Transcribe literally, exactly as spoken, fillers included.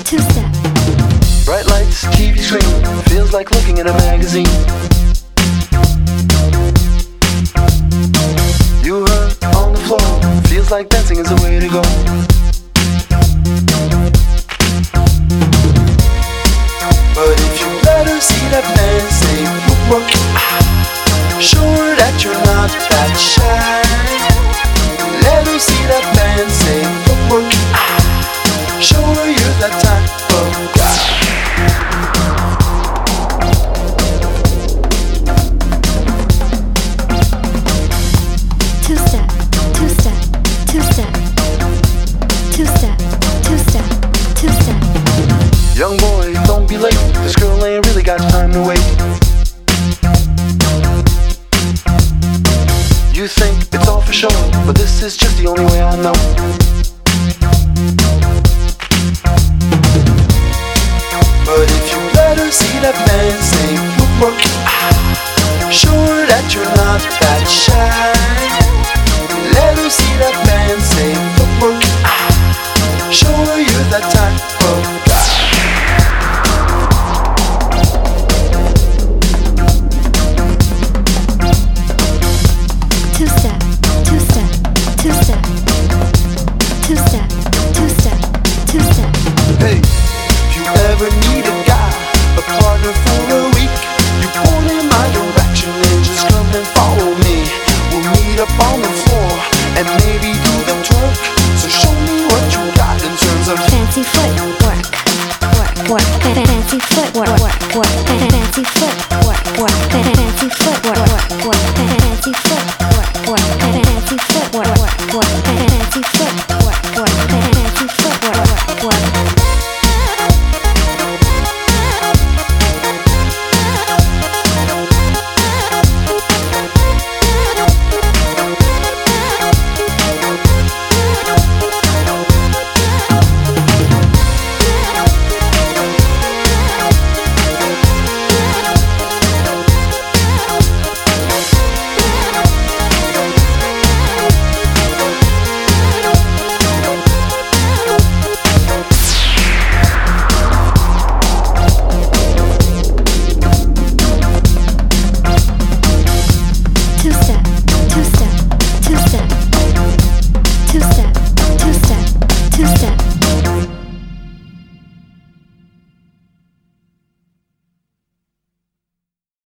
Two-step. Bright lights, T V screen, feels like looking at a magazine. You hurt on the floor, feels like dancing is the way to go. But if you let her see that man say whoop, show her that you're not that shy. Let her see that man say whoop, show her you're that type of guy. Two-step, two-step, two-step, two-step, two-step, two-step. Young boy, don't be late. This girl ain't really got time to wait. You think it's all for show, but this is just the only way I know. But if you let her see that man say whoop, show her that you're not that shy. Let her see that man say whoop, show her you're that type of guy. Two-step, two-step, two-step, two-step, two-step, two-step. Hey, if you ever need a guy, a partner for a week, you point in my direction and just come and follow me. We'll meet up on the floor and maybe do the twerk. So show me what you got in terms of Fancy footwork, work, work, fancy footwork, work, work, fancy footwork, work, fancy footwork, work, work, fancy footwork, work, fancy footwork, work, work,